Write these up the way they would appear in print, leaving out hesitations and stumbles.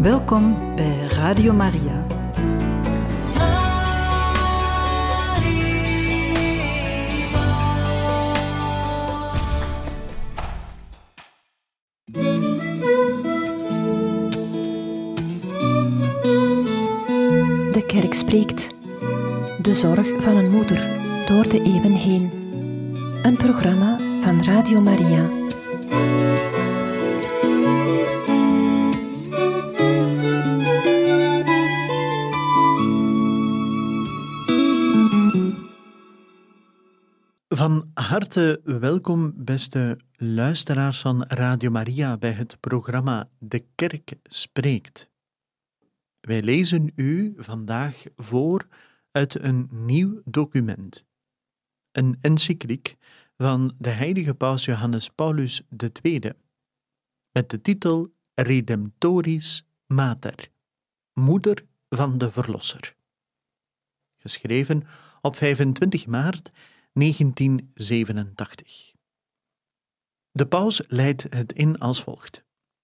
Welkom bij Radio Maria. De kerk spreekt. De zorg van een moeder door de eeuwen heen. Een programma van Radio Maria. Van harte welkom, beste luisteraars van Radio Maria, bij het programma De Kerk Spreekt. Wij lezen u vandaag voor uit een nieuw document, een encycliek van de heilige paus Johannes Paulus II, met de titel Redemptoris Mater, Moeder van de Verlosser. Geschreven op 25 maart 1987. De paus leidt het in als volgt.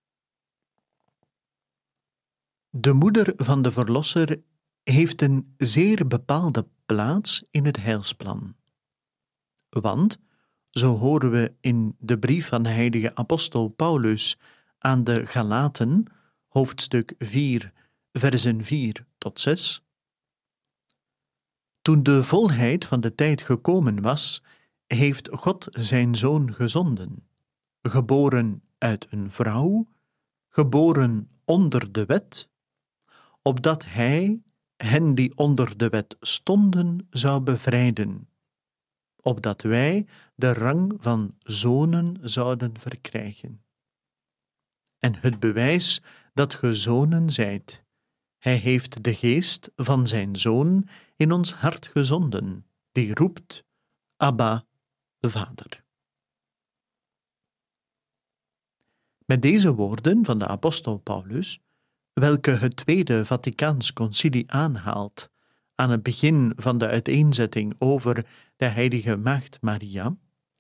De moeder van de Verlosser heeft een zeer bepaalde plaats in het heilsplan. Want, zo horen we in de brief van de heilige apostel Paulus aan de Galaten, hoofdstuk 4, versen 4 tot 6, toen de volheid van de tijd gekomen was, heeft God zijn Zoon gezonden, geboren uit een vrouw, geboren onder de wet, opdat Hij hen die onder de wet stonden zou bevrijden, opdat wij de rang van zonen zouden verkrijgen. En het bewijs dat ge zonen zijt, Hij heeft de geest van zijn Zoon in ons hart gezonden, die roept, Abba, Vader. Met deze woorden van de apostel Paulus, welke het Tweede Vaticaans Concilie aanhaalt aan het begin van de uiteenzetting over de heilige Maagd Maria,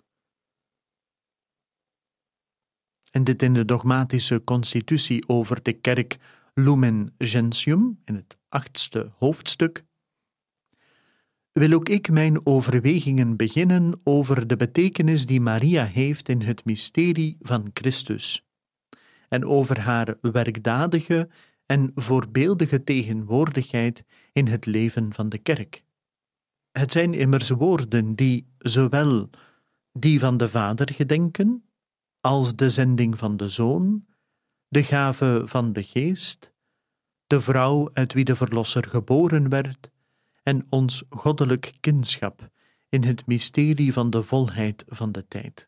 en dit in de dogmatische constitutie over de kerk Lumen Gentium, in het 8e hoofdstuk, wil ook ik mijn overwegingen beginnen over de betekenis die Maria heeft in het mysterie van Christus en over haar werkdadige en voorbeeldige tegenwoordigheid in het leven van de kerk. Het zijn immers woorden die zowel die van de Vader gedenken, als de zending van de Zoon, de gave van de Geest, de vrouw uit wie de Verlosser geboren werd, en ons goddelijk kindschap in het mysterie van de volheid van de tijd.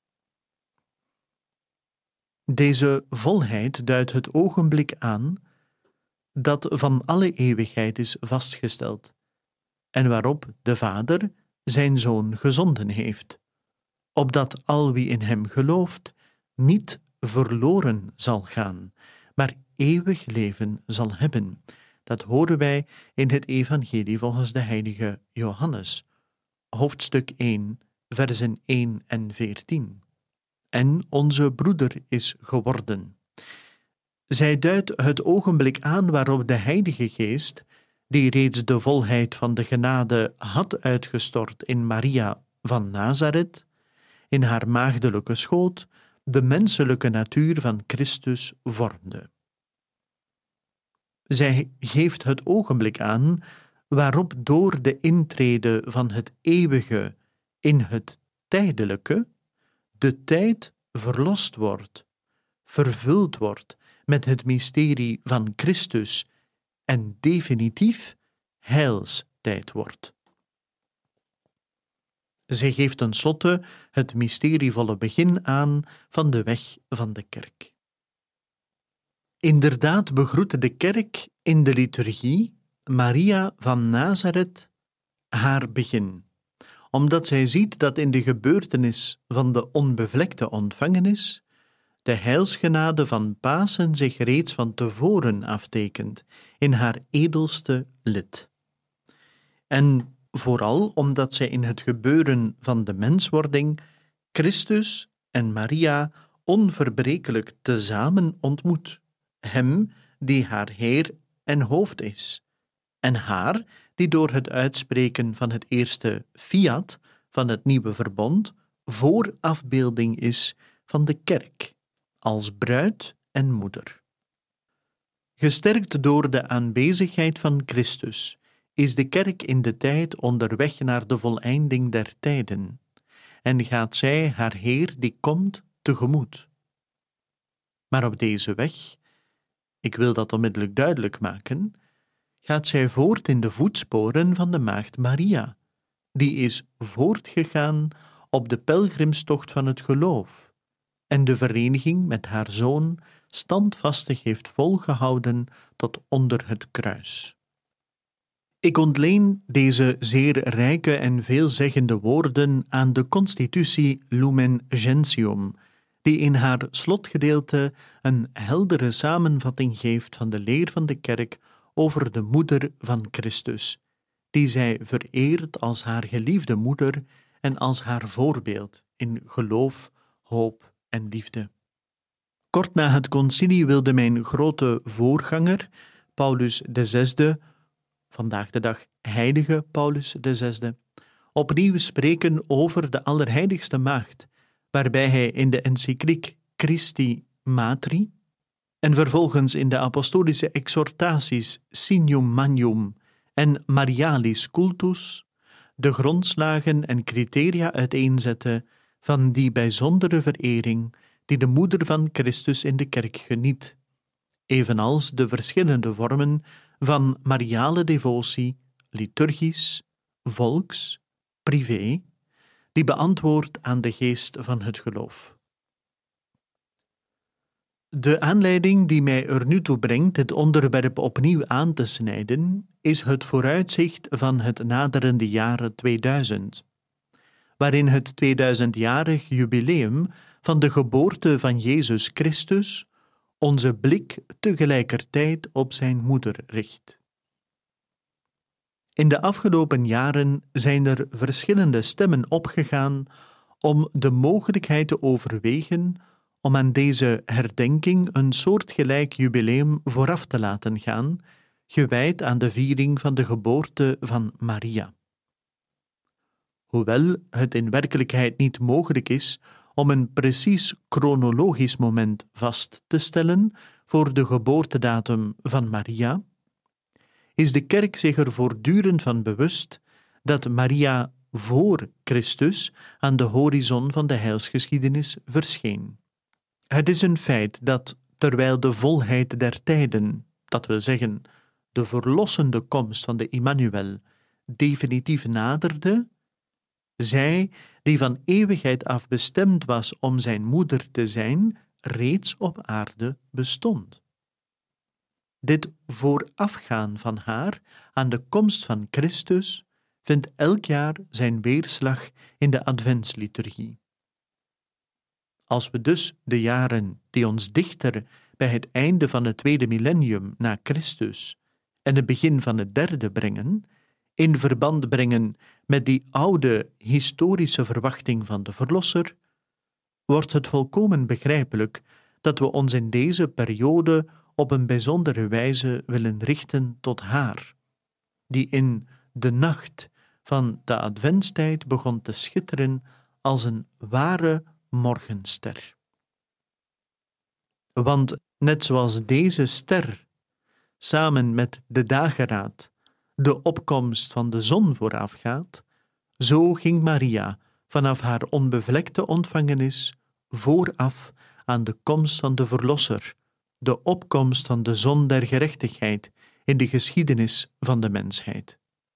Deze volheid duidt het ogenblik aan dat van alle eeuwigheid is vastgesteld en waarop de Vader zijn Zoon gezonden heeft, opdat al wie in hem gelooft niet verloren zal gaan, maar eeuwig leven zal hebben. Dat horen wij in het evangelie volgens de heilige Johannes, hoofdstuk 1, versen 1 en 14. En onze broeder is geworden. Zij duidt het ogenblik aan waarop de Heilige Geest, die reeds de volheid van de genade had uitgestort in Maria van Nazareth, in haar maagdelijke schoot, de menselijke natuur van Christus vormde. Zij geeft het ogenblik aan waarop door de intrede van het eeuwige in het tijdelijke de tijd verlost wordt, vervuld wordt met het mysterie van Christus en definitief heilstijd wordt. Zij geeft tenslotte het mysterievolle begin aan van de weg van de kerk. Inderdaad begroette de kerk in de liturgie Maria van Nazareth haar begin, omdat zij ziet dat in de gebeurtenis van de onbevlekte ontvangenis de heilsgenade van Pasen zich reeds van tevoren aftekent in haar edelste lid. En vooral omdat zij in het gebeuren van de menswording Christus en Maria onverbrekelijk tezamen ontmoet, hem die haar Heer en hoofd is, en haar die door het uitspreken van het eerste fiat van het nieuwe verbond voorafbeelding is van de kerk, als bruid en moeder. Gesterkt door de aanwezigheid van Christus is de kerk in de tijd onderweg naar de voleinding der tijden, en gaat zij haar Heer die komt tegemoet. Maar op deze weg, ik wil dat onmiddellijk duidelijk maken, gaat zij voort in de voetsporen van de maagd Maria, die is voortgegaan op de pelgrimstocht van het geloof en de vereniging met haar zoon standvastig heeft volgehouden tot onder het kruis. Ik ontleen deze zeer rijke en veelzeggende woorden aan de Constitutie Lumen Gentium, die in haar slotgedeelte een heldere samenvatting geeft van de leer van de kerk over de moeder van Christus, die zij vereert als haar geliefde moeder en als haar voorbeeld in geloof, hoop en liefde. Kort na het concilie wilde mijn grote voorganger, Paulus VI, vandaag de dag heilige Paulus VI, opnieuw spreken over de Allerheiligste Maagd, waarbij hij in de encycliek Christi Matri en vervolgens in de apostolische exhortaties Signum Magnum en Marialis Cultus de grondslagen en criteria uiteenzette van die bijzondere verering die de moeder van Christus in de kerk geniet, evenals de verschillende vormen van mariale devotie, liturgisch, volks, privé, die beantwoordt aan de geest van het geloof. De aanleiding die mij er nu toe brengt het onderwerp opnieuw aan te snijden, is het vooruitzicht van het naderende jaar 2000, waarin het 2000-jarig jubileum van de geboorte van Jezus Christus onze blik tegelijkertijd op zijn moeder richt. In de afgelopen jaren zijn er verschillende stemmen opgegaan om de mogelijkheid te overwegen om aan deze herdenking een soortgelijk jubileum vooraf te laten gaan, gewijd aan de viering van de geboorte van Maria. Hoewel het in werkelijkheid niet mogelijk is om een precies chronologisch moment vast te stellen voor de geboortedatum van Maria, is de kerk zich er voortdurend van bewust dat Maria voor Christus aan de horizon van de heilsgeschiedenis verscheen. Het is een feit dat, terwijl de volheid der tijden, dat wil zeggen, de verlossende komst van de Immanuel, definitief naderde, zij, die van eeuwigheid af bestemd was om zijn moeder te zijn, reeds op aarde bestond. Dit voorafgaan van haar aan de komst van Christus vindt elk jaar zijn weerslag in de adventsliturgie. Als we dus de jaren die ons dichter bij het einde van het tweede millennium na Christus en het begin van het derde brengen, in verband brengen met die oude historische verwachting van de Verlosser, wordt het volkomen begrijpelijk dat we ons in deze periode op een bijzondere wijze willen richten tot haar, die in de nacht van de adventstijd begon te schitteren als een ware morgenster. Want net zoals deze ster, samen met de dageraad, de opkomst van de zon voorafgaat, zo ging Maria vanaf haar onbevlekte ontvangenis vooraf aan de komst van de Verlosser, de opkomst van de zon der gerechtigheid in de geschiedenis van de mensheid.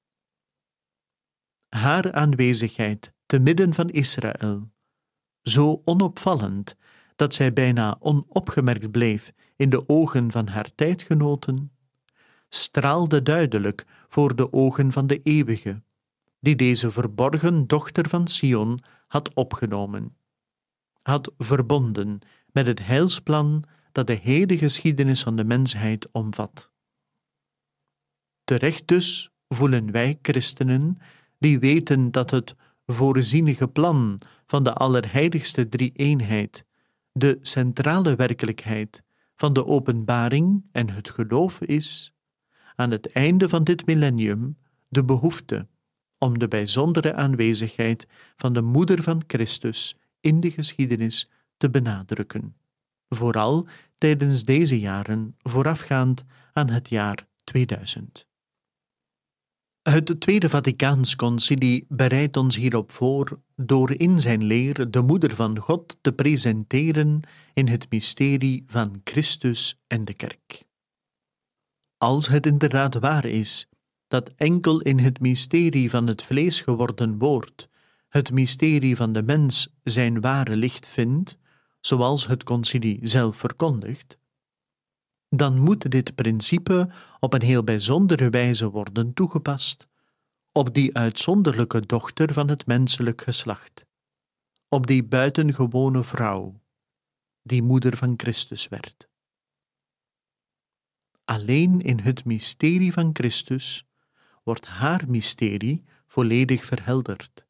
Haar aanwezigheid te midden van Israël, zo onopvallend dat zij bijna onopgemerkt bleef in de ogen van haar tijdgenoten, straalde duidelijk voor de ogen van de Eeuwige, die deze verborgen dochter van Sion had opgenomen, had verbonden met het heilsplan dat de hele geschiedenis van de mensheid omvat. Terecht dus voelen wij christenen, die weten dat het voorzienige plan van de Allerheiligste Drie-eenheid de centrale werkelijkheid van de openbaring en het geloof is, aan het einde van dit millennium, de behoefte om de bijzondere aanwezigheid van de moeder van Christus in de geschiedenis te benadrukken, vooral tijdens deze jaren voorafgaand aan het jaar 2000. Het Tweede Vaticaans Concilie bereidt ons hierop voor door in zijn leer de Moeder van God te presenteren in het mysterie van Christus en de Kerk. Als het inderdaad waar is dat enkel in het mysterie van het vlees geworden woord het mysterie van de mens zijn ware licht vindt, zoals het Concilie zelf verkondigt, dan moet dit principe op een heel bijzondere wijze worden toegepast op die uitzonderlijke dochter van het menselijk geslacht, op die buitengewone vrouw, die moeder van Christus werd. Alleen in het mysterie van Christus wordt haar mysterie volledig verhelderd.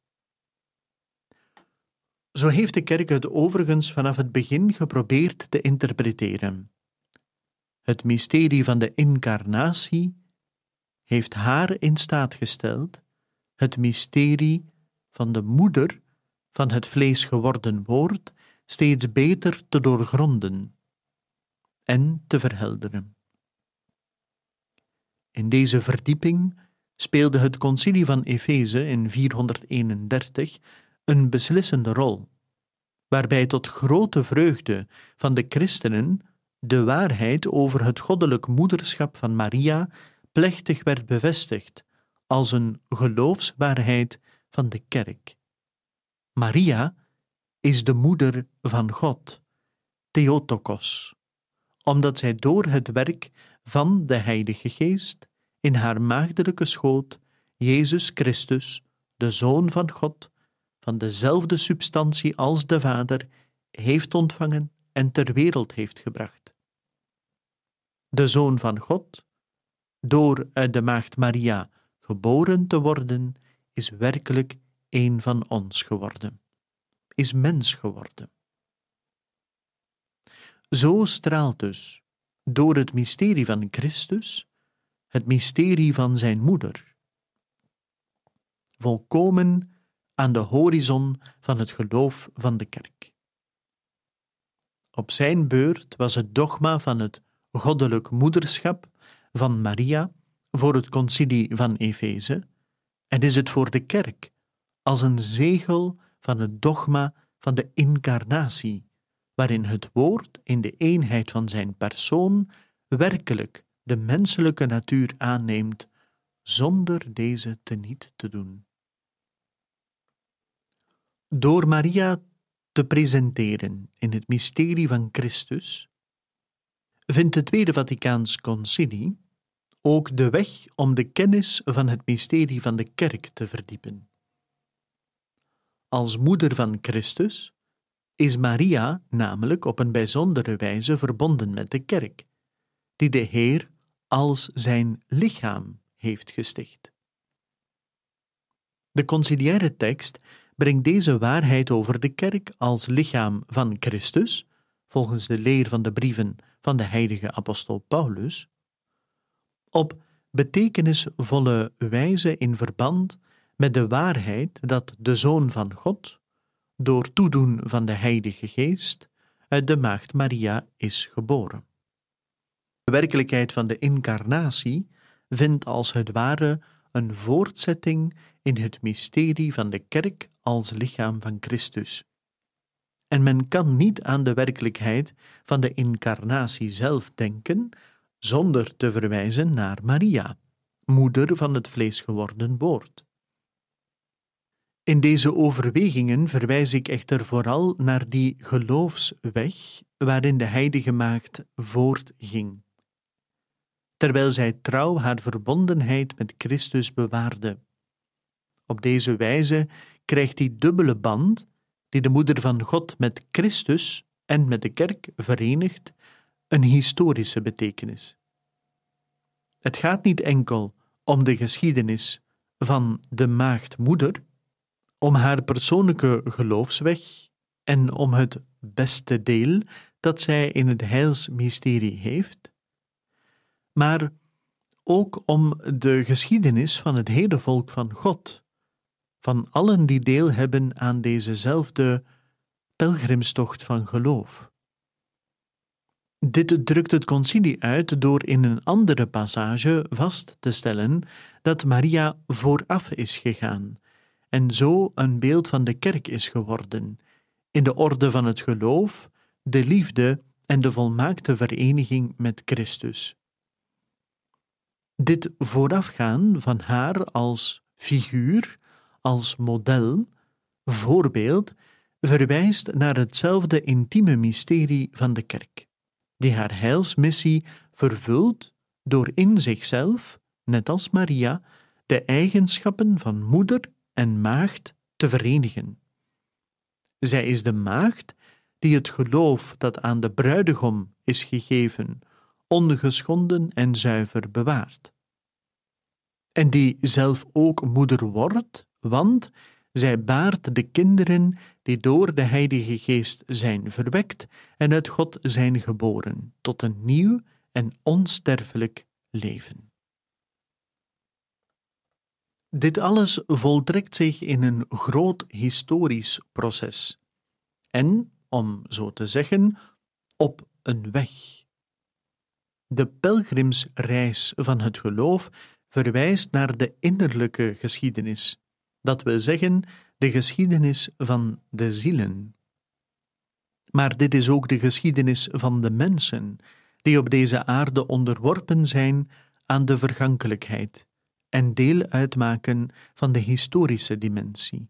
Zo heeft de Kerk het overigens vanaf het begin geprobeerd te interpreteren. Het mysterie van de incarnatie heeft haar in staat gesteld het mysterie van de moeder van het vlees geworden woord steeds beter te doorgronden en te verhelderen. In deze verdieping speelde het Concilie van Efeze in 431 een beslissende rol, waarbij tot grote vreugde van de christenen de waarheid over het goddelijk moederschap van Maria plechtig werd bevestigd als een geloofswaarheid van de Kerk. Maria is de moeder van God, Theotokos, omdat zij door het werk van de Heilige Geest in haar maagdelijke schoot Jezus Christus, de Zoon van God, van dezelfde substantie als de Vader, heeft ontvangen en ter wereld heeft gebracht. De Zoon van God, door uit de maagd Maria geboren te worden, is werkelijk een van ons geworden, is mens geworden. Zo straalt dus, door het mysterie van Christus, het mysterie van zijn moeder, volkomen aan de horizon van het geloof van de Kerk. Op zijn beurt was het dogma van het goddelijk moederschap van Maria voor het Concilie van Efeze en is het voor de Kerk als een zegel van het dogma van de incarnatie, waarin het woord in de eenheid van zijn persoon werkelijk de menselijke natuur aanneemt, zonder deze teniet te doen. Door Maria te presenteren in het mysterie van Christus, vindt het Tweede Vaticaans Concilie ook de weg om de kennis van het mysterie van de Kerk te verdiepen. Als moeder van Christus is Maria namelijk op een bijzondere wijze verbonden met de Kerk, die de Heer als zijn lichaam heeft gesticht. De conciliaire tekst brengt deze waarheid over de Kerk als lichaam van Christus, volgens de leer van de brieven van de heilige apostel Paulus, op betekenisvolle wijze in verband met de waarheid dat de Zoon van God, door toedoen van de Heilige Geest, uit de maagd Maria is geboren. De werkelijkheid van de incarnatie vindt als het ware een voortzetting in het mysterie van de Kerk als lichaam van Christus. En men kan niet aan de werkelijkheid van de incarnatie zelf denken zonder te verwijzen naar Maria, moeder van het vleesgeworden woord. In deze overwegingen verwijs ik echter vooral naar die geloofsweg waarin de heilige maagd voortging, terwijl zij trouw haar verbondenheid met Christus bewaarde. Op deze wijze krijgt die dubbele band, die de moeder van God met Christus en met de Kerk verenigt, een historische betekenis. Het gaat niet enkel om de geschiedenis van de maagd-moeder, om haar persoonlijke geloofsweg en om het beste deel dat zij in het heilsmysterie heeft, maar ook om de geschiedenis van het hele volk van God, van allen die deel hebben aan dezezelfde pelgrimstocht van geloof. Dit drukt het concilie uit door in een andere passage vast te stellen dat Maria vooraf is gegaan en zo een beeld van de kerk is geworden, in de orde van het geloof, de liefde en de volmaakte vereniging met Christus. Dit voorafgaan van haar als figuur, als model, voorbeeld, verwijst naar hetzelfde intieme mysterie van de kerk, die haar heilsmissie vervult door in zichzelf, net als Maria, de eigenschappen van moeder en maagd te verenigen. Zij is de maagd die het geloof dat aan de bruidegom is gegeven, ongeschonden en zuiver bewaart. En die zelf ook moeder wordt, want zij baart de kinderen die door de Heilige Geest zijn verwekt en uit God zijn geboren, tot een nieuw en onsterfelijk leven. Dit alles voltrekt zich in een groot historisch proces en, om zo te zeggen, op een weg. De pelgrimsreis van het geloof verwijst naar de innerlijke geschiedenis, dat wil zeggen de geschiedenis van de zielen. Maar dit is ook de geschiedenis van de mensen, die op deze aarde onderworpen zijn aan de vergankelijkheid en deel uitmaken van de historische dimensie.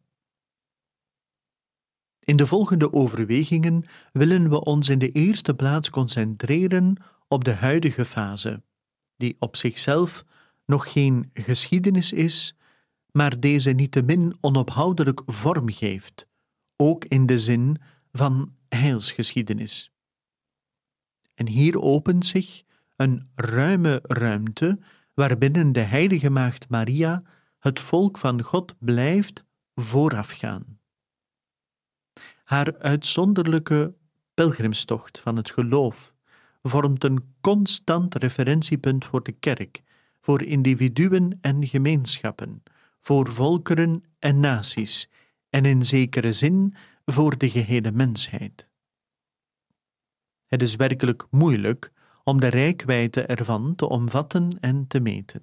In de volgende overwegingen willen we ons in de eerste plaats concentreren op de huidige fase, die op zichzelf nog geen geschiedenis is, maar deze niettemin onophoudelijk vorm geeft, ook in de zin van heilsgeschiedenis. En hier opent zich een ruime ruimte waarbinnen de heilige maagd Maria het volk van God blijft voorafgaan. Haar uitzonderlijke pelgrimstocht van het geloof vormt een constant referentiepunt voor de kerk, voor individuen en gemeenschappen, voor volkeren en naties en in zekere zin voor de gehele mensheid. Het is werkelijk moeilijk om de reikwijdte ervan te omvatten en te meten.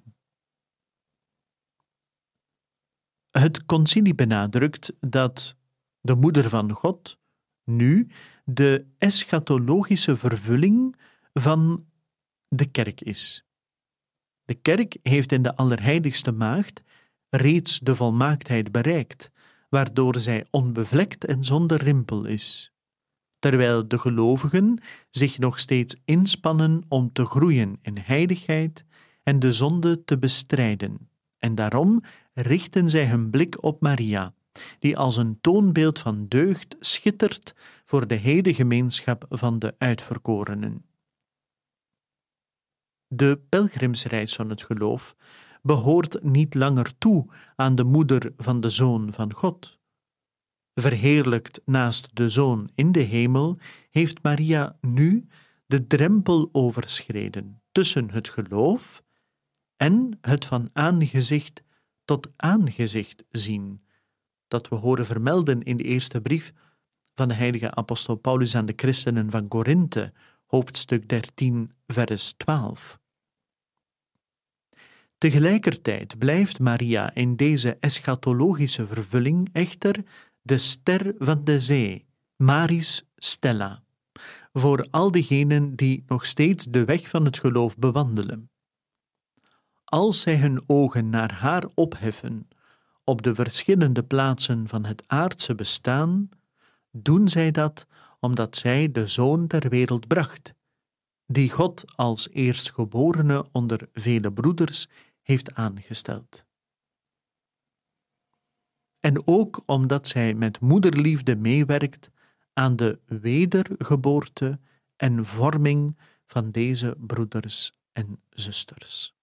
Het concilie benadrukt dat de moeder van God nu de eschatologische vervulling van de kerk is. De kerk heeft in de Allerheiligste Maagd reeds de volmaaktheid bereikt, waardoor zij onbevlekt en zonder rimpel is, terwijl de gelovigen zich nog steeds inspannen om te groeien in heiligheid en de zonde te bestrijden, en daarom richten zij hun blik op Maria, die als een toonbeeld van deugd schittert voor de hele gemeenschap van de uitverkorenen. De pelgrimsreis van het geloof behoort niet langer toe aan de moeder van de Zoon van God. Verheerlijkt naast de Zoon in de hemel, heeft Maria nu de drempel overschreden tussen het geloof en het van aangezicht tot aangezicht zien, dat we horen vermelden in de eerste brief van de heilige apostel Paulus aan de christenen van Korinthe, hoofdstuk 13, vers 12. Tegelijkertijd blijft Maria in deze eschatologische vervulling echter de ster van de zee, Maris Stella, voor al diegenen die nog steeds de weg van het geloof bewandelen. Als zij hun ogen naar haar opheffen op de verschillende plaatsen van het aardse bestaan, doen zij dat omdat zij de Zoon ter wereld bracht, die God als eerstgeborene onder vele broeders heeft aangesteld. En ook omdat zij met moederliefde meewerkt aan de wedergeboorte en vorming van deze broeders en zusters.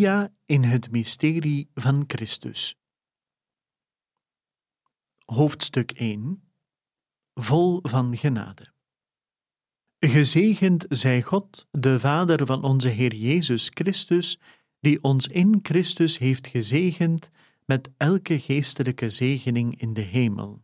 Maria in het mysterie van Christus. Hoofdstuk 1. Vol van genade. Gezegend zij God, de Vader van onze Heer Jezus Christus, die ons in Christus heeft gezegend met elke geestelijke zegening in de hemel.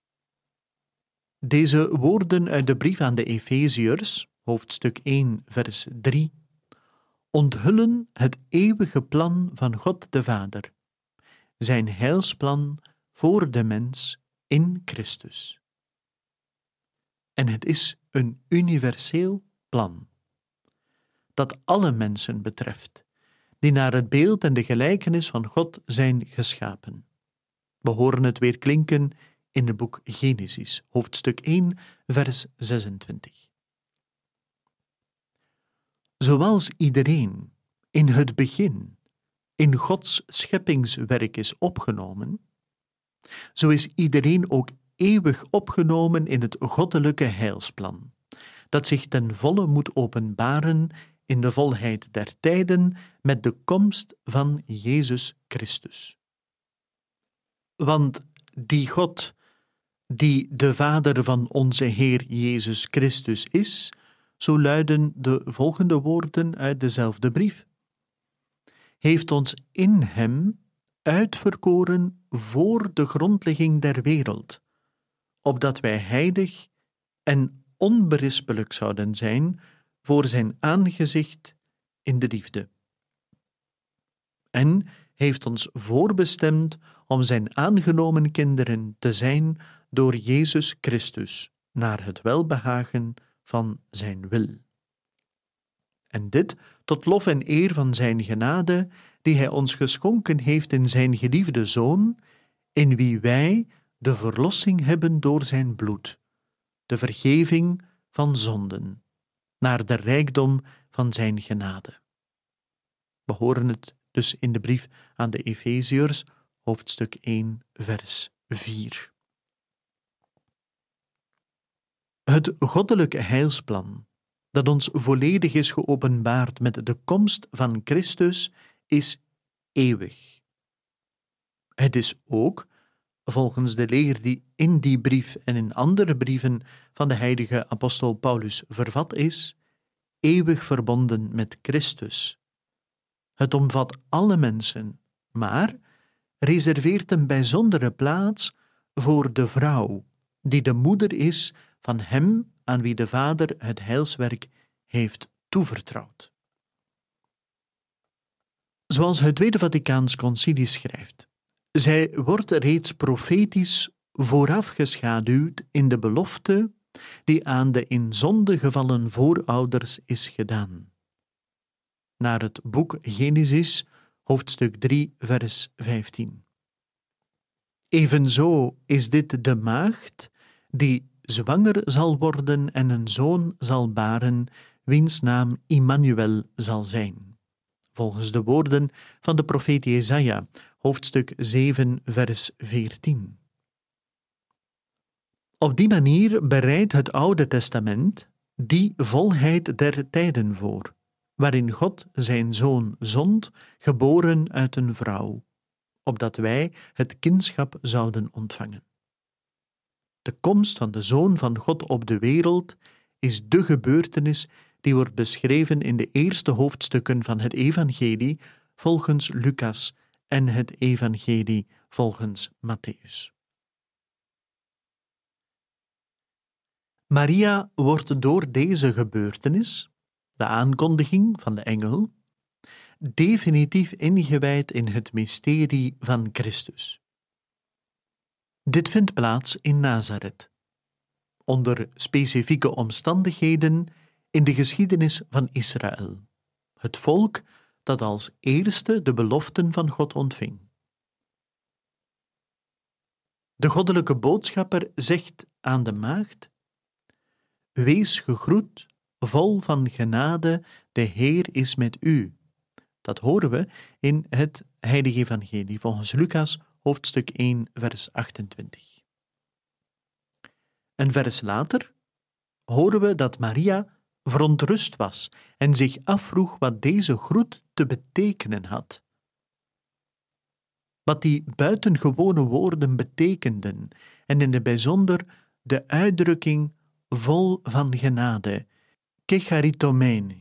Deze woorden uit de brief aan de Efeziërs, hoofdstuk 1, vers 3, onthullen het eeuwige plan van God de Vader, zijn heilsplan voor de mens in Christus. En het is een universeel plan, dat alle mensen betreft, die naar het beeld en de gelijkenis van God zijn geschapen. We horen het weer klinken in het boek Genesis, hoofdstuk 1, vers 26. Zoals iedereen in het begin in Gods scheppingswerk is opgenomen, zo is iedereen ook eeuwig opgenomen in het goddelijke heilsplan, dat zich ten volle moet openbaren in de volheid der tijden met de komst van Jezus Christus. Want die God, die de Vader van onze Heer Jezus Christus is, zo luiden de volgende woorden uit dezelfde brief, heeft ons in hem uitverkoren voor de grondlegging der wereld, opdat wij heilig en onberispelijk zouden zijn voor zijn aangezicht in de liefde. En heeft ons voorbestemd om zijn aangenomen kinderen te zijn door Jezus Christus, naar het welbehagen van zijn wil. En dit tot lof en eer van zijn genade, die hij ons geschonken heeft in zijn geliefde Zoon, in wie wij de verlossing hebben door zijn bloed, de vergeving van zonden, naar de rijkdom van zijn genade. We horen het dus in de brief aan de Efeziërs, hoofdstuk 1, vers 4. Het goddelijke heilsplan, dat ons volledig is geopenbaard met de komst van Christus, is eeuwig. Het is ook, volgens de leer die in die brief en in andere brieven van de heilige apostel Paulus vervat is, eeuwig verbonden met Christus. Het omvat alle mensen, maar reserveert een bijzondere plaats voor de vrouw, die de moeder is van hem aan wie de Vader het heilswerk heeft toevertrouwd. Zoals het Tweede Vaticaans Concilie schrijft, zij wordt reeds profetisch voorafgeschaduwd in de belofte die aan de in zonde gevallen voorouders is gedaan. Naar het boek Genesis, hoofdstuk 3, vers 15. Evenzo is dit de maagd die zwanger zal worden en een zoon zal baren, wiens naam Immanuel zal zijn. Volgens de woorden van de profeet Jesaja, hoofdstuk 7, vers 14. Op die manier bereidt het Oude Testament die volheid der tijden voor, waarin God zijn Zoon zond, geboren uit een vrouw, opdat wij het kindschap zouden ontvangen. De komst van de Zoon van God op de wereld is de gebeurtenis die wordt beschreven in de eerste hoofdstukken van het Evangelie volgens Lucas en het Evangelie volgens Mattheüs. Maria wordt door deze gebeurtenis, de aankondiging van de engel, definitief ingewijd in het mysterie van Christus. Dit vindt plaats in Nazareth, onder specifieke omstandigheden in de geschiedenis van Israël, het volk dat als eerste de beloften van God ontving. De goddelijke boodschapper zegt aan de maagd: wees gegroet, vol van genade, de Heer is met u. Dat horen we in het Heilige Evangelie volgens Lucas, hoofdstuk 1, vers 28. Een vers later horen we dat Maria verontrust was en zich afvroeg wat deze groet te betekenen had. Wat die buitengewone woorden betekenden en in het bijzonder de uitdrukking vol van genade, kecharitomene.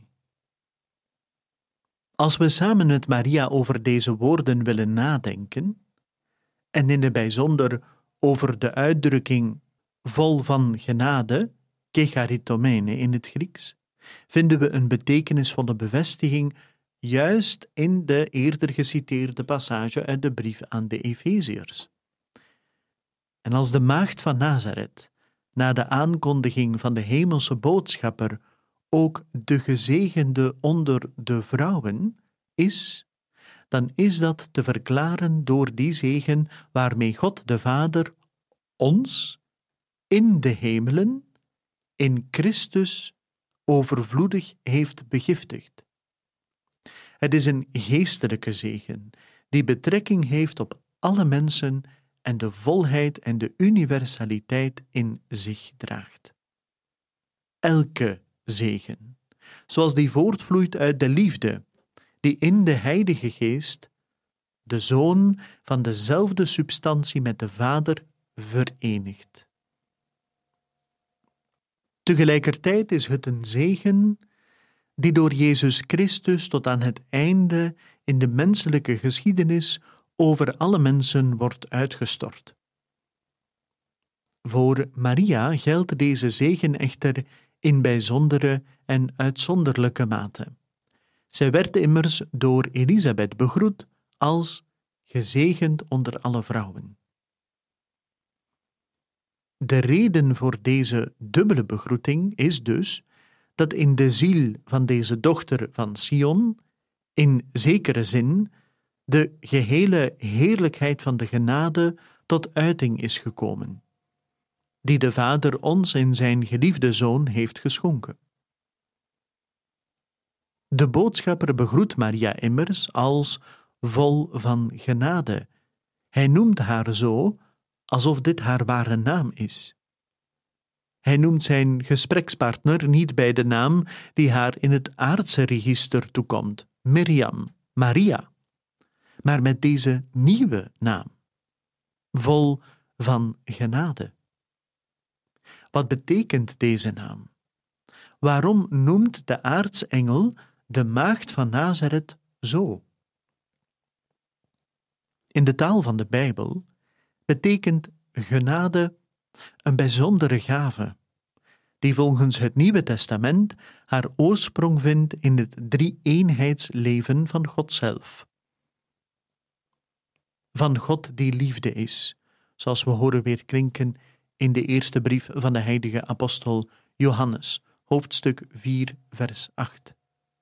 Als we samen met Maria over deze woorden willen nadenken, en in het bijzonder over de uitdrukking vol van genade, kecharitomene in het Grieks, vinden we een betekenisvolle bevestiging juist in de eerder geciteerde passage uit de brief aan de Efeziërs. En als de maagd van Nazareth, na de aankondiging van de hemelse boodschapper, ook de gezegende onder de vrouwen is, dan is dat te verklaren door die zegen waarmee God de Vader ons in de hemelen, in Christus, overvloedig heeft begiftigd. Het is een geestelijke zegen die betrekking heeft op alle mensen en de volheid en de universaliteit in zich draagt. Elke zegen, zoals die voortvloeit uit de liefde, die in de Heilige Geest, de Zoon van dezelfde substantie met de Vader, verenigt. Tegelijkertijd is het een zegen die door Jezus Christus tot aan het einde in de menselijke geschiedenis over alle mensen wordt uitgestort. Voor Maria geldt deze zegen echter in bijzondere en uitzonderlijke mate. Zij werd immers door Elisabeth begroet als gezegend onder alle vrouwen. De reden voor deze dubbele begroeting is dus dat in de ziel van deze dochter van Sion, in zekere zin, de gehele heerlijkheid van de genade tot uiting is gekomen, die de Vader ons in zijn geliefde Zoon heeft geschonken. De boodschapper begroet Maria immers als vol van genade. Hij noemt haar zo, alsof dit haar ware naam is. Hij noemt zijn gesprekspartner niet bij de naam die haar in het aardse register toekomt, Miriam, Maria, maar met deze nieuwe naam, vol van genade. Wat betekent deze naam? Waarom noemt de aartsengel de maagd van Nazareth zo? In de taal van de Bijbel betekent genade een bijzondere gave, die volgens het Nieuwe Testament haar oorsprong vindt in het drie-eenheidsleven van God zelf. Van God die liefde is, zoals we horen weerklinken in de eerste brief van de heilige apostel Johannes, hoofdstuk 4, vers 8.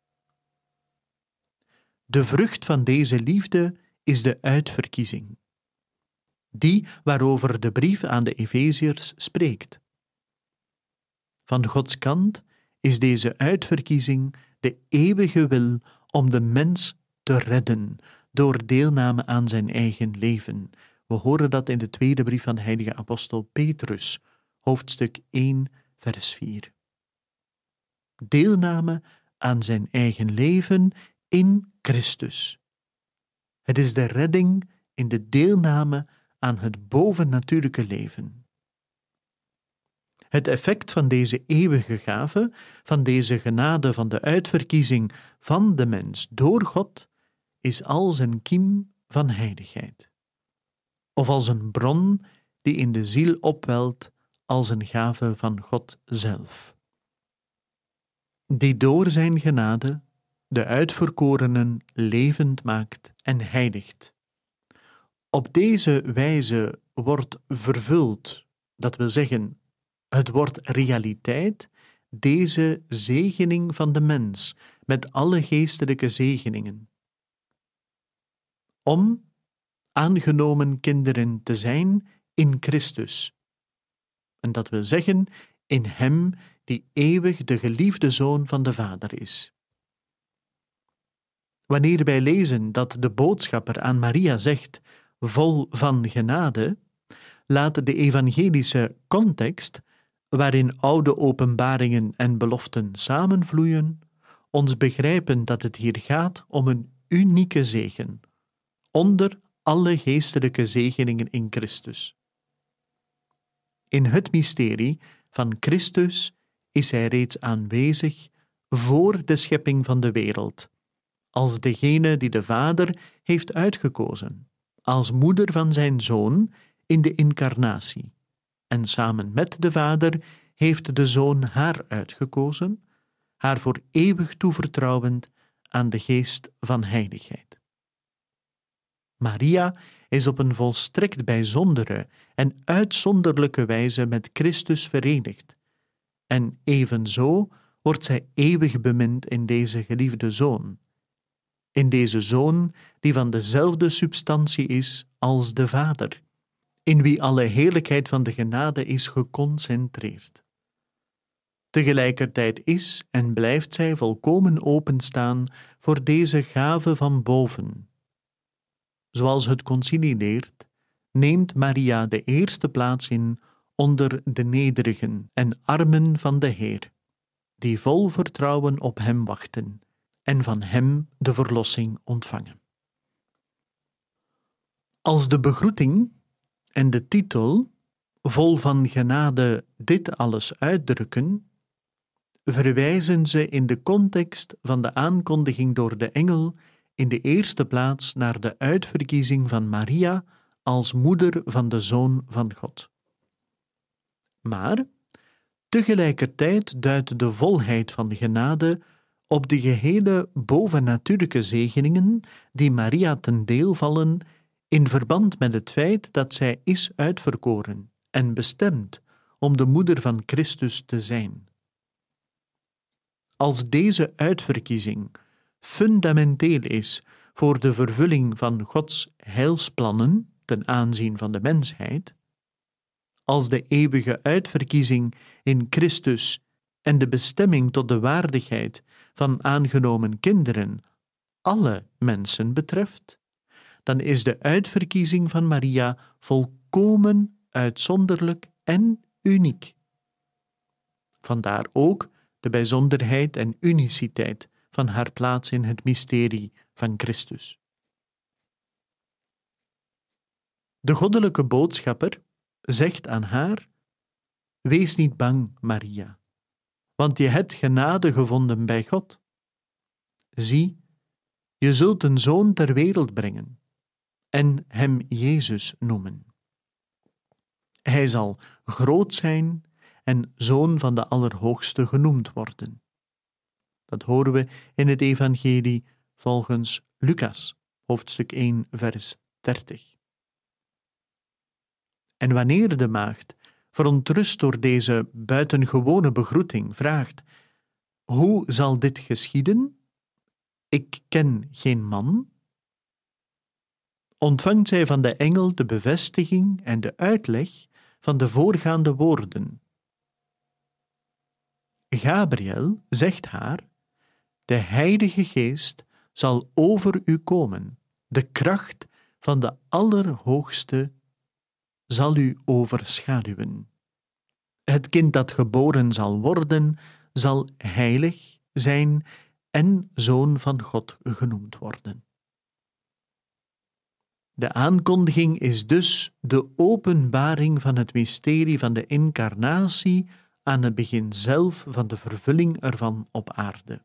De vrucht van deze liefde is de uitverkiezing, die waarover de brief aan de Efeziërs spreekt. Van Gods kant is deze uitverkiezing de eeuwige wil om de mens te redden door deelname aan zijn eigen leven. We horen dat in de tweede brief van de heilige apostel Petrus, hoofdstuk 1, vers 4. Deelname aan zijn eigen leven in Christus. Het is de redding in de deelname aan het bovennatuurlijke leven. Het effect van deze eeuwige gave, van deze genade van de uitverkiezing van de mens door God, is als een kiem van heiligheid, of als een bron die in de ziel opwelt als een gave van God zelf, die door zijn genade de uitverkorenen levend maakt en heiligt. Op deze wijze wordt vervuld, dat wil zeggen, het wordt realiteit, deze zegening van de mens met alle geestelijke zegeningen. Om aangenomen kinderen te zijn in Christus. En dat wil zeggen, in Hem die eeuwig de geliefde Zoon van de Vader is. Wanneer wij lezen dat de boodschapper aan Maria zegt, vol van genade, laat de evangelische context waarin oude openbaringen en beloften samenvloeien, ons begrijpen dat het hier gaat om een unieke zegen, onder alle geestelijke zegeningen in Christus. In het mysterie van Christus is Hij reeds aanwezig voor de schepping van de wereld, als degene die de Vader heeft uitgekozen, als moeder van zijn Zoon in de incarnatie. En samen met de Vader heeft de Zoon haar uitgekozen, haar voor eeuwig toevertrouwend aan de geest van heiligheid. Maria is op een volstrekt bijzondere en uitzonderlijke wijze met Christus verenigd, en evenzo wordt zij eeuwig bemind in deze geliefde Zoon, in deze Zoon die van dezelfde substantie is als de Vader, in wie alle heerlijkheid van de genade is geconcentreerd. Tegelijkertijd is en blijft zij volkomen openstaan voor deze gave van boven. Zoals het concilie leert, neemt Maria de eerste plaats in onder de nederigen en armen van de Heer, die vol vertrouwen op Hem wachten en van Hem de verlossing ontvangen. Als de begroeting en de titel vol van genade dit alles uitdrukken, verwijzen ze in de context van de aankondiging door de engel in de eerste plaats naar de uitverkiezing van Maria als moeder van de Zoon van God. Maar tegelijkertijd duidt de volheid van genade op de gehele bovennatuurlijke zegeningen die Maria ten deel vallen in verband met het feit dat zij is uitverkoren en bestemd om de moeder van Christus te zijn. Als deze uitverkiezing fundamenteel is voor de vervulling van Gods heilsplannen ten aanzien van de mensheid, als de eeuwige uitverkiezing in Christus en de bestemming tot de waardigheid van aangenomen kinderen alle mensen betreft, dan is de uitverkiezing van Maria volkomen uitzonderlijk en uniek. Vandaar ook de bijzonderheid en uniciteit van haar plaats in het mysterie van Christus. De goddelijke boodschapper zegt aan haar: wees niet bang, Maria, want je hebt genade gevonden bij God. Zie, je zult een zoon ter wereld brengen en hem Jezus noemen. Hij zal groot zijn en Zoon van de Allerhoogste genoemd worden. Dat horen we in het evangelie volgens Lucas, hoofdstuk 1, vers 30. En wanneer de maagd, verontrust door deze buitengewone begroeting, vraagt: hoe zal dit geschieden? Ik ken geen man. Ontvangt zij van de engel de bevestiging en de uitleg van de voorgaande woorden. Gabriel zegt haar: de Heilige Geest zal over u komen, de kracht van de Allerhoogste zal u overschaduwen. Het kind dat geboren zal worden, zal heilig zijn en Zoon van God genoemd worden. De aankondiging is dus de openbaring van het mysterie van de incarnatie aan het begin zelf van de vervulling ervan op aarde.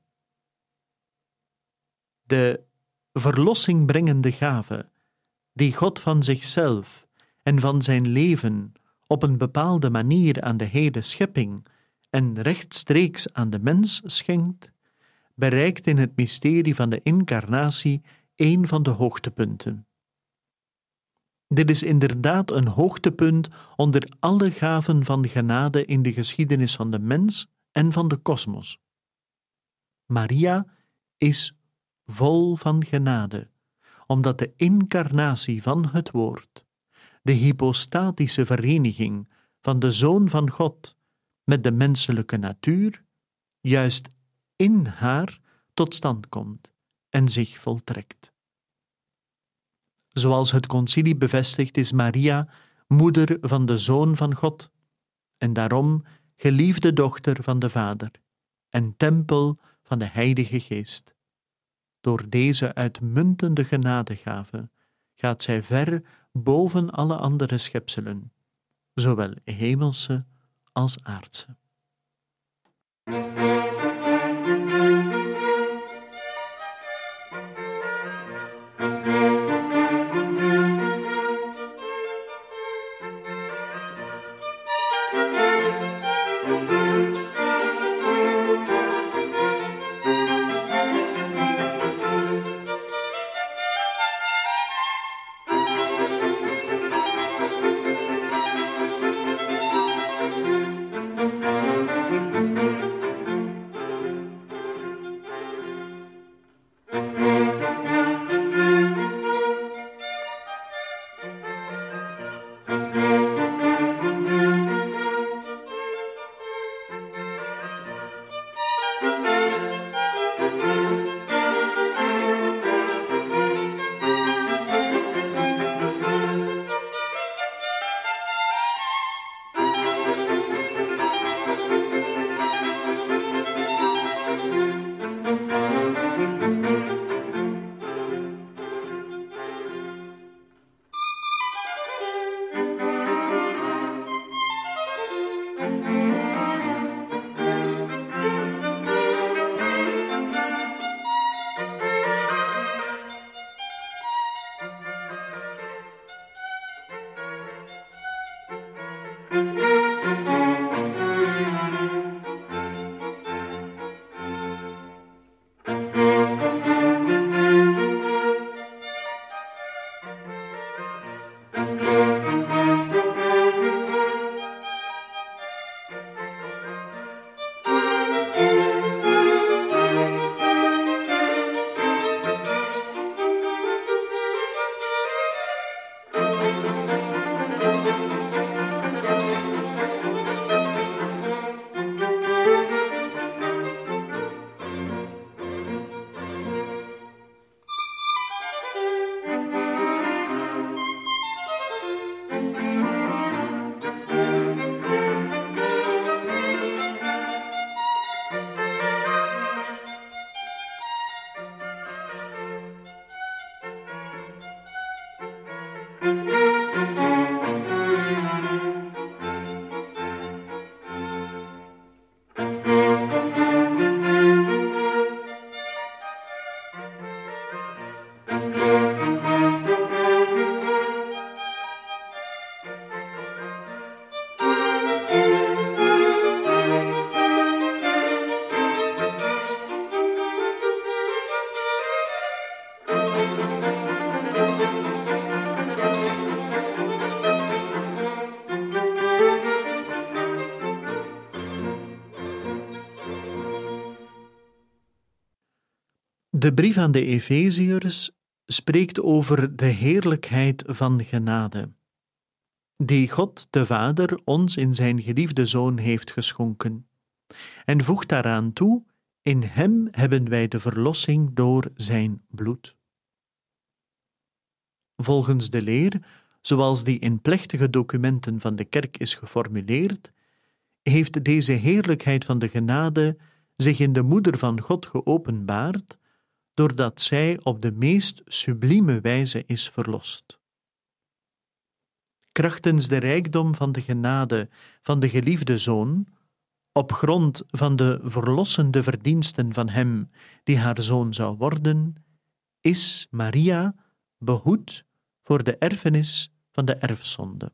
De verlossingbrengende gave, die God van zichzelf en van zijn leven op een bepaalde manier aan de hele schepping en rechtstreeks aan de mens schenkt, bereikt in het mysterie van de incarnatie een van de hoogtepunten. Dit is inderdaad een hoogtepunt onder alle gaven van genade in de geschiedenis van de mens en van de kosmos. Maria is vol van genade, omdat de incarnatie van het Woord, de hypostatische vereniging van de Zoon van God met de menselijke natuur, juist in haar tot stand komt en zich voltrekt. Zoals het concilie bevestigt, is Maria moeder van de Zoon van God, en daarom geliefde dochter van de Vader en tempel van de Heilige Geest. Door deze uitmuntende genadegave gaat zij ver boven alle andere schepselen, zowel hemelse als aardse. De brief aan de Efeziërs spreekt over de heerlijkheid van genade, die God de Vader ons in zijn geliefde Zoon heeft geschonken, en voegt daaraan toe: in hem hebben wij de verlossing door zijn bloed. Volgens de leer, zoals die in plechtige documenten van de kerk is geformuleerd, heeft deze heerlijkheid van de genade zich in de moeder van God geopenbaard, doordat zij op de meest sublieme wijze is verlost. Krachtens de rijkdom van de genade van de geliefde Zoon, op grond van de verlossende verdiensten van hem die haar Zoon zou worden, is Maria behoed voor de erfenis van de erfzonde.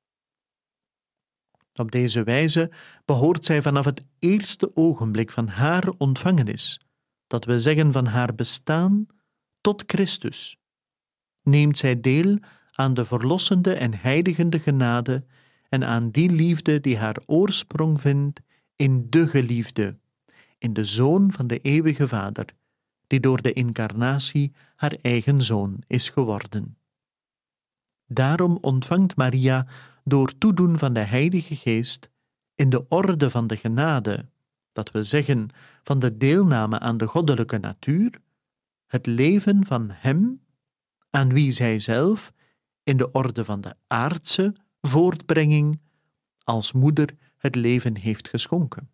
Op deze wijze behoort zij vanaf het eerste ogenblik van haar ontvangenis, dat we zeggen van haar bestaan, tot Christus. Neemt zij deel aan de verlossende en heiligende genade en aan die liefde die haar oorsprong vindt in de geliefde, in de Zoon van de eeuwige Vader, die door de incarnatie haar eigen Zoon is geworden. Daarom ontvangt Maria door toedoen van de Heilige Geest in de orde van de genade, dat we zeggen van de deelname aan de goddelijke natuur, het leven van hem aan wie zij zelf in de orde van de aardse voortbrenging als moeder het leven heeft geschonken.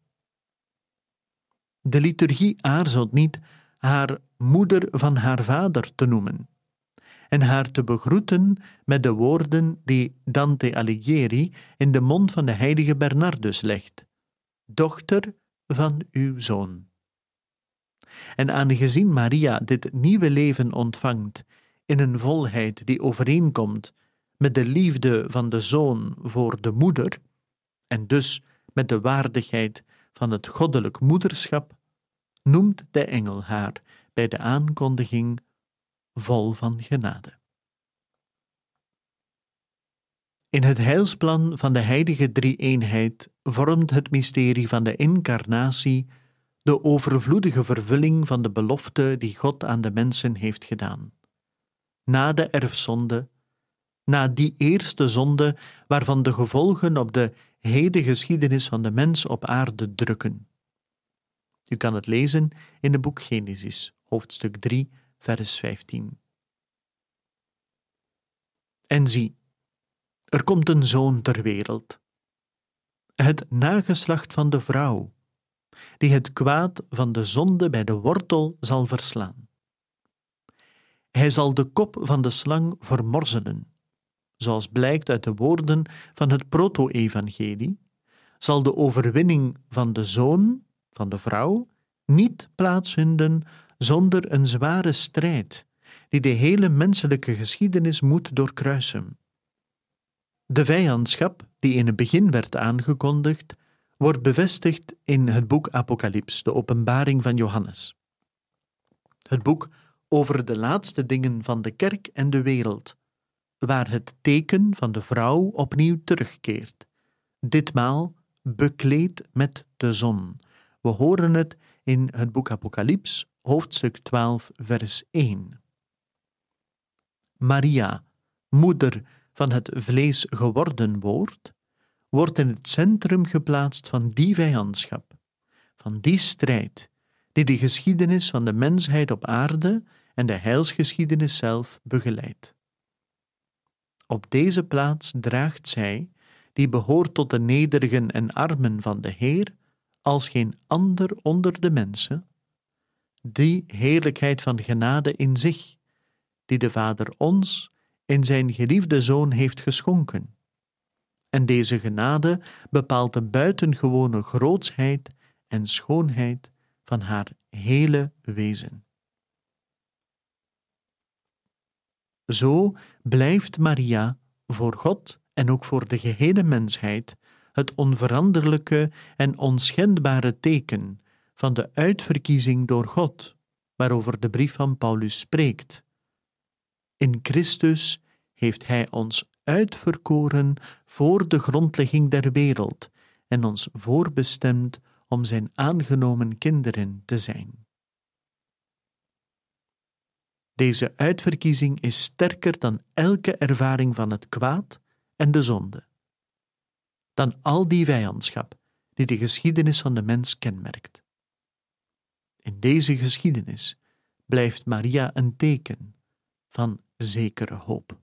De liturgie aarzelt niet haar moeder van haar vader te noemen en haar te begroeten met de woorden die Dante Alighieri in de mond van de heilige Bernardus legt: dochter van uw zoon. En aangezien Maria dit nieuwe leven ontvangt in een volheid die overeenkomt met de liefde van de zoon voor de moeder, en dus met de waardigheid van het goddelijk moederschap, noemt de engel haar bij de aankondiging vol van genade. In het heilsplan van de heilige drie-eenheid vormt het mysterie van de incarnatie de overvloedige vervulling van de belofte die God aan de mensen heeft gedaan. Na de erfzonde, na die eerste zonde waarvan de gevolgen op de hele geschiedenis van de mens op aarde drukken. U kan het lezen in het boek Genesis, hoofdstuk 3, vers 15. En zie, er komt een zoon ter wereld, het nageslacht van de vrouw, die het kwaad van de zonde bij de wortel zal verslaan. Hij zal de kop van de slang vermorzelen, zoals blijkt uit de woorden van het proto-evangelie, zal de overwinning van de zoon, van de vrouw, niet plaatsvinden zonder een zware strijd, die de hele menselijke geschiedenis moet doorkruisen. De vijandschap, die in het begin werd aangekondigd, wordt bevestigd in het boek Apocalyps, de openbaring van Johannes. Het boek over de laatste dingen van de kerk en de wereld, waar het teken van de vrouw opnieuw terugkeert, ditmaal bekleed met de zon. We horen het in het boek Apocalyps, hoofdstuk 12, vers 1. Maria, moeder van het vlees geworden woord, wordt in het centrum geplaatst van die vijandschap, van die strijd, die de geschiedenis van de mensheid op aarde en de heilsgeschiedenis zelf begeleidt. Op deze plaats draagt zij, die behoort tot de nederigen en armen van de Heer, als geen ander onder de mensen, die heerlijkheid van genade in zich, die de Vader ons in zijn geliefde Zoon heeft geschonken. En deze genade bepaalt de buitengewone grootsheid en schoonheid van haar hele wezen. Zo blijft Maria voor God en ook voor de gehele mensheid het onveranderlijke en onschendbare teken van de uitverkiezing door God, waarover de brief van Paulus spreekt. In Christus heeft Hij ons uitverkoren voor de grondlegging der wereld en ons voorbestemd om zijn aangenomen kinderen te zijn. Deze uitverkiezing is sterker dan elke ervaring van het kwaad en de zonde, dan al die vijandschap die de geschiedenis van de mens kenmerkt. In deze geschiedenis blijft Maria een teken van zekere hoop.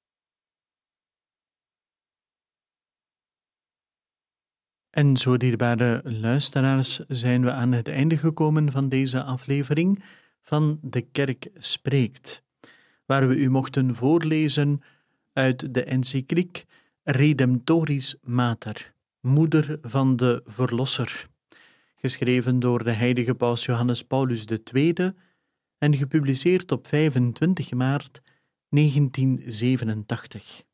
En zo, dierbare luisteraars, zijn we aan het einde gekomen van deze aflevering van De Kerk Spreekt, waar we u mochten voorlezen uit de encycliek Redemptoris Mater, Moeder van de Verlosser, geschreven door de heilige paus Johannes Paulus II en gepubliceerd op 25 maart 1987.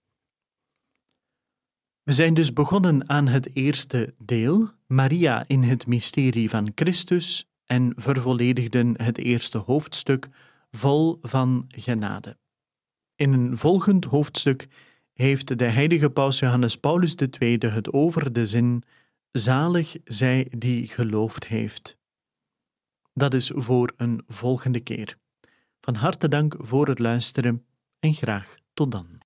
We zijn dus begonnen aan het eerste deel, Maria in het mysterie van Christus, en vervolledigden het eerste hoofdstuk vol van genade. In een volgend hoofdstuk heeft de heilige paus Johannes Paulus II het over de zin zalig zij die geloofd heeft. Dat is voor een volgende keer. Van harte dank voor het luisteren en graag tot dan.